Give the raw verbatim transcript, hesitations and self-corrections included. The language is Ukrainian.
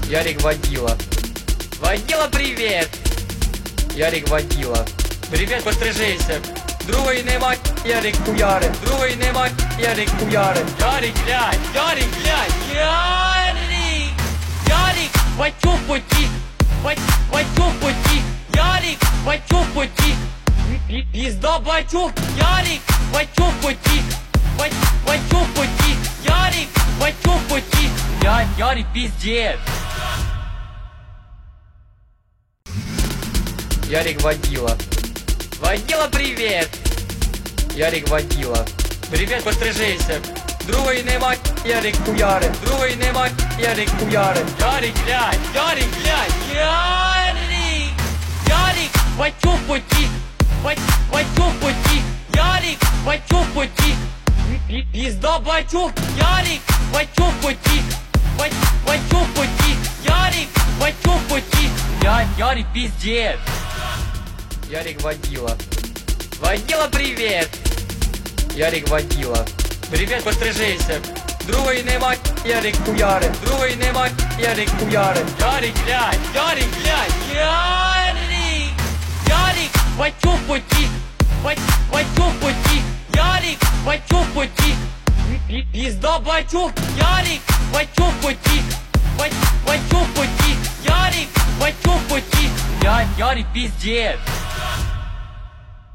Ярик водила. Водила, привет! Ярик водила. Привет, пострижися. Другої нема, Ярик хуяри. Другої нема, Ярик хуяри. Ярик, глянь, Ярик, глянь, Ярик! Ярик, бачу потік, бачу потік. Ярик, бачу потік. Пізда бачу, Ярик, бачу потік. Бачу потік. Ярик, бачу потік. Я, Ярик, пиздец. Ярик водила. Водила, привет! Ярик водила. Привет, пострижися. Другої нема, Ярик хуяри. Другої нема, Ярик хуяри. Ярик, глянь, Ярик, глянь, Ярик! Ярик, бачу потік. Бачу потік. Ярик, бачу потік. Пізда бачу, Ярик, бачу потік. Бачу потік. Ярик, бачу потік. Я, Ярик, пиздец. Ярик водила. Водила, привет! Ярик водила. Привет, пострижися. Другої нема, Ярик хуяри. Другої нема, Ярик хуяри. Ярик, глянь, Ярик, глянь, Ярик! Ярик, бачу потік. Бачу потік. Ярик, бачу потік. Пізда бачу, Ярик, бачу потік. Бачу потік. Ярик, бачу потік. Я, Ярик, пиздец.